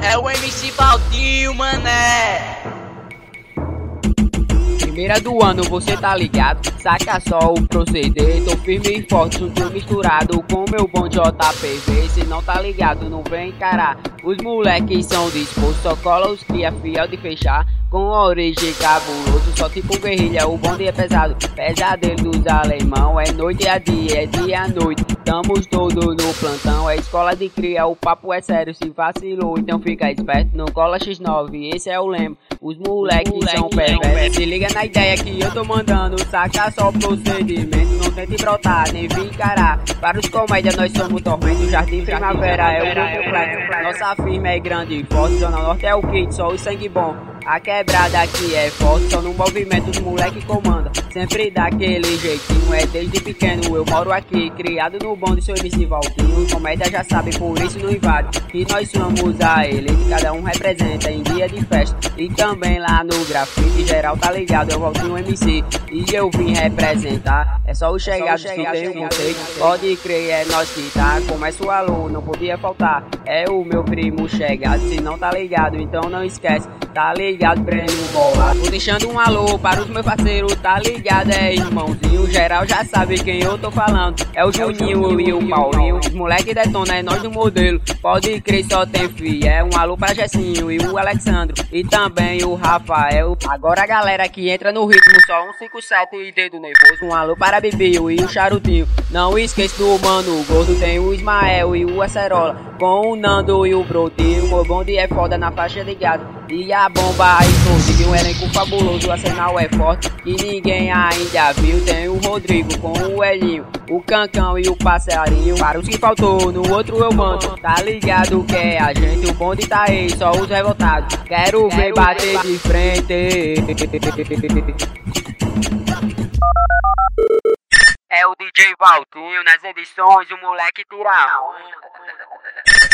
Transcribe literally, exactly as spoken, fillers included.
É o M C Valtinho, mané. Primeira do ano, você tá ligado? Saca só o proceder. Tô firme e forte, junto misturado com meu bom J P V. Se não tá ligado, não vem encarar. Os moleques são dispostos, só cola os cria fiel de fechar. Com origem cabuloso, só tipo guerrilha, o bonde é pesado. Pesadelo dos alemão, é noite a dia, é dia a noite. Tamos todos no plantão, é escola de cria, o papo é sério. Se vacilou, então fica esperto, não cola X nove, esse é o lema. Os moleques moleque são perversos, se liga na ideia que eu tô mandando. Saca só o procedimento, não tente brotar, nem vir encarar. Para os comédias nós somos tormento, Jardim Primavera é o completo. Nossa firma é grande e forte, Zona Norte é o kit, só o sangue bom. A quebrada aqui é forte, só no movimento os moleque comanda. Sempre daquele jeitinho, é desde pequeno eu moro aqui. Criado no bonde, seu M C Valtinho. Comédia já sabe, por isso não invade. Que nós somos a elite, cada um representa em dia de festa. E também lá no grafite, geral tá ligado, é o Valtinho M C. E eu vim representar, é só o chegado que tem o conceito. Pode crer, é nós que tá, começa o alô, não podia faltar. É o meu primo chegado, se não tá ligado, então não esquece. Tá ligado, prêmio bolado. Tô deixando um alô para os meus parceiros, tá ligado, é irmãozinho. Geral já sabe quem eu tô falando, é o Juninho e o Paulinho. Os moleque detona, é nós do modelo. Pode crer, só tem fiel. Um alô pra Jessinho e o Alexandro, e também o Rafael. Agora a galera que entra no ritmo, só um cinco sete e dedo nervoso. Um alô para Bibio e o Charutinho. Não esqueça do Mano Gordo, tem o Ismael e o Acerola. Com o Nando e o Brotinho, o bonde é foda na faixa ligado. E a bomba aí explodiu, um elenco fabuloso, o arsenal é forte, que ninguém ainda viu. Tem o Rodrigo com o Elinho, o Cancão e o Passarinho. Para os que faltou, no outro eu mando, tá ligado que é a gente. O bonde tá aí, só os revoltados, quero ver bater de frente. É o D J Valtinho nas edições, o moleque tira onda.